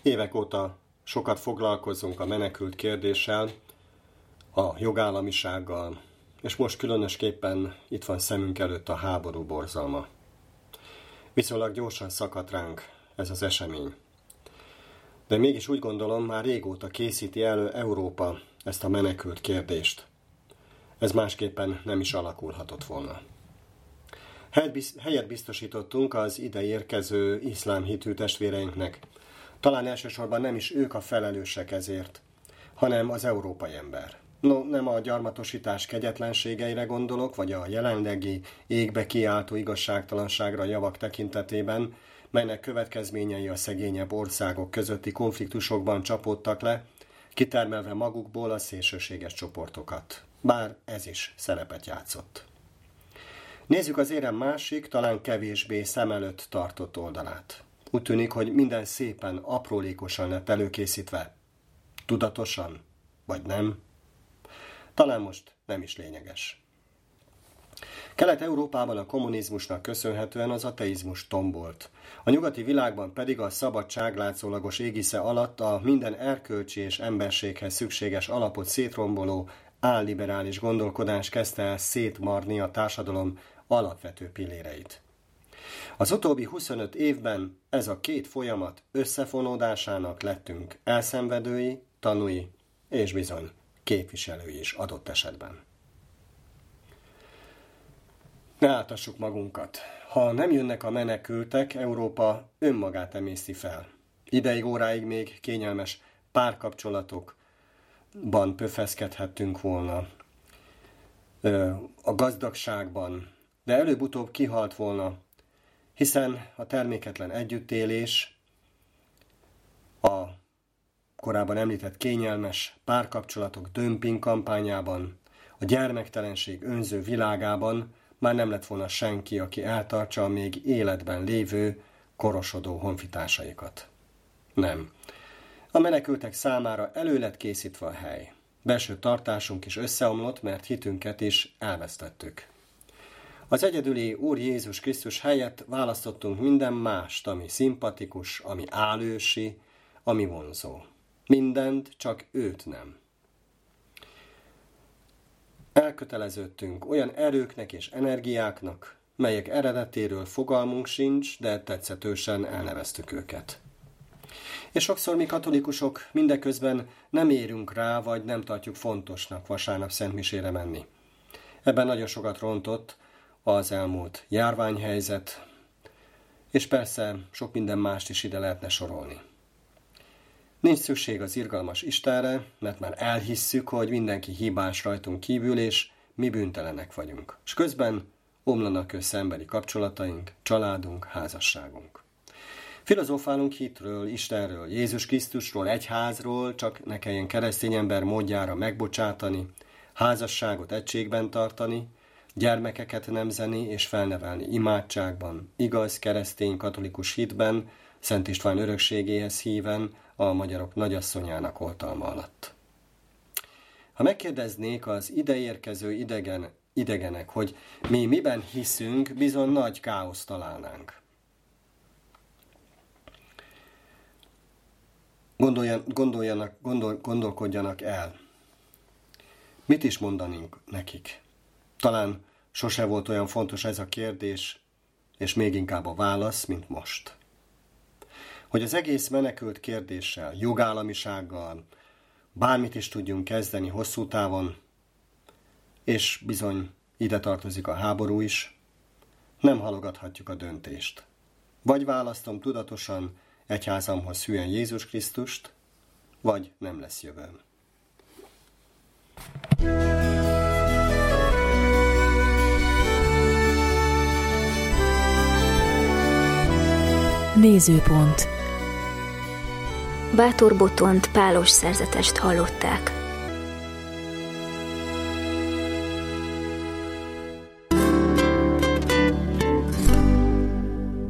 Évek óta sokat foglalkozunk a menekült kérdéssel, a jogállamisággal, és most különösképpen itt van szemünk előtt a háború borzalma. Viszonylag gyorsan szakadt ránk ez az esemény. De mégis úgy gondolom, már régóta készíti elő Európa ezt a menekült kérdést. Ez másképpen nem is alakulhatott volna. Helyet biztosítottunk az ide érkező iszlám hitű testvéreinknek. Talán elsősorban nem is ők a felelősek ezért, hanem az európai ember. No, nem a gyarmatosítás kegyetlenségeire gondolok, vagy a jelenlegi égbe kiáltó igazságtalanságra a javak tekintetében, melynek következményei a szegényebb országok közötti konfliktusokban csapódtak le, kitermelve magukból a szélsőséges csoportokat. Bár ez is szerepet játszott. Nézzük az érem másik, talán kevésbé szem előtt tartott oldalát. Úgy tűnik, hogy minden szépen, aprólékosan lett előkészítve. Tudatosan, vagy nem? Talán most nem is lényeges. Kelet-Európában a kommunizmusnak köszönhetően az ateizmus tombolt. A nyugati világban pedig a szabadság látszólagos égisze alatt a minden erkölcsi és emberséghez szükséges alapot szétromboló álliberális gondolkodás kezdte el szétmarni a társadalom alapvető pilléreit. Az utóbbi 25 évben ez a két folyamat összefonódásának lettünk elszenvedői, tanúi és bizony képviselői is adott esetben. Ne áltassuk magunkat. Ha nem jönnek a menekültek, Európa önmagát emészti fel. Ideig, óráig még kényelmes párkapcsolatokban pöfeszkedhettünk volna. A gazdagságban, de előbb-utóbb kihalt volna, hiszen a terméketlen együttélés, a korábban említett kényelmes párkapcsolatok dömping kampányában, a gyermektelenség önző világában már nem lett volna senki, aki eltartsa a még életben lévő, korosodó honfitársaikat. Nem. A menekültek számára elő lett készítve a hely. Belső tartásunk is összeomlott, mert hitünket is elvesztettük. Az egyedüli Úr Jézus Krisztus helyett választottunk minden mást, ami szimpatikus, ami álősi, ami vonzó. Mindent, csak őt nem. Elköteleződtünk olyan erőknek és energiáknak, melyek eredetéről fogalmunk sincs, de tetszetősen elneveztük őket. És sokszor mi katolikusok mindeközben nem érünk rá, vagy nem tartjuk fontosnak vasárnap szentmisére menni. Ebben nagyon sokat rontott az elmúlt járványhelyzet, és persze sok minden mást is ide lehetne sorolni. Nincs szükség az irgalmas Istenre, mert már elhisszük, hogy mindenki hibás rajtunk kívül, és mi bűntelenek vagyunk. És közben omlanak össze emberi kapcsolataink, családunk, házasságunk. Filozófálunk hitről, Istenről, Jézus Krisztusról, egyházról, csak ne kelljen keresztény ember módjára megbocsátani, házasságot egységben tartani, gyermekeket nemzeni és felnevelni imádságban, igaz keresztény katolikus hitben, Szent István örökségéhez híven, a magyarok nagyasszonyának oltalma alatt. Ha megkérdeznék az ideérkező idegenek, hogy mi miben hiszünk, bizony nagy káoszt találnánk. Gondolkodjanak el. Mit is mondanunk nekik? Talán sose volt olyan fontos ez a kérdés, és még inkább a válasz, mint most. Hogy az egész menekült kérdéssel, jogállamisággal bármit is tudjunk kezdeni hosszú távon, és bizony ide tartozik a háború is, nem halogathatjuk a döntést. Vagy választom tudatosan egyházamhoz hűen Jézus Krisztust, vagy nem lesz jövőm. Nézőpont. Bátor Botont pálos szerzetest hallották.